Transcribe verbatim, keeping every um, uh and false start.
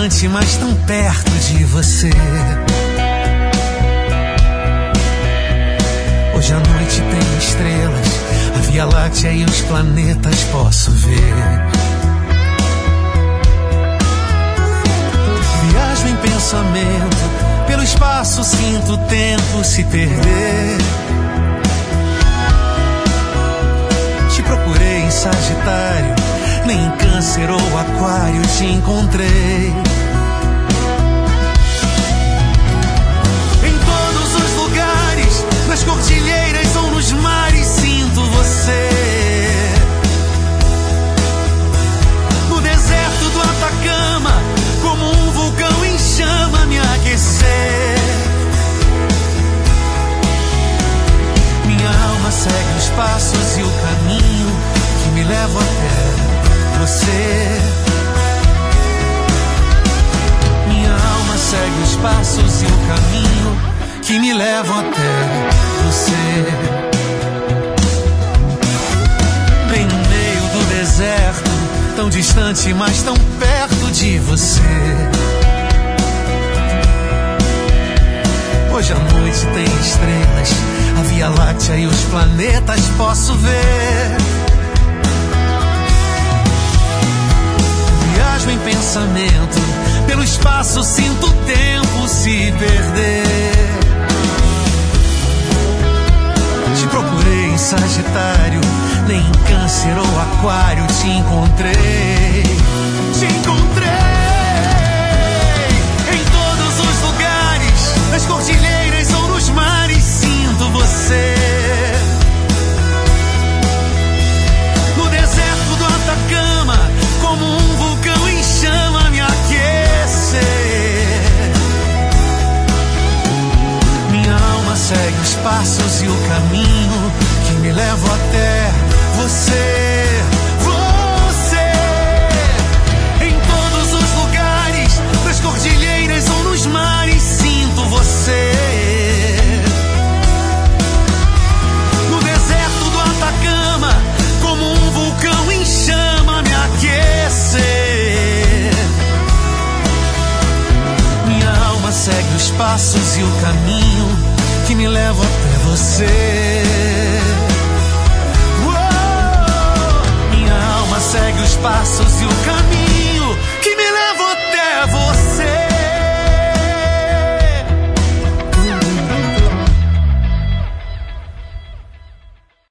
distante, mas tão perto de você. Hoje à noite tem estrelas, a Via Láctea e os planetas posso ver. Viajo em pensamento, pelo espaço sinto o tempo se perder. Te procurei em Sagitário, nem em Câncer ou Aquário te encontrei. Em todos os lugares, nas cordilheiras ou nos mares, sinto você. No deserto do Atacama, como um vulcão em chama me aquecer. Minha alma segue os passos e o caminho que me leva até você. Minha alma segue os passos e o caminho que me levam até você. Bem no meio do deserto, tão distante, mas tão perto de você. Hoje à noite tem estrelas, a Via Láctea e os planetas posso ver. Viajo em pensamento, pelo espaço sinto o tempo se perder. Te procurei em Sagitário, nem em Câncer ou Aquário te encontrei. Te encontrei em todos os lugares, nas cordilheiras ou nos mares, sinto você. No deserto do Atacama, como um vulcão em chama me aquecer. Minha alma segue os passos e o caminho que me leva até você. Você, em todos os lugares, nas cordilheiras ou nos mares, sinto você. No deserto do Atacama, como um vulcão em chama me aquecer. Minha alma segue os passos e o caminho que me leva até você.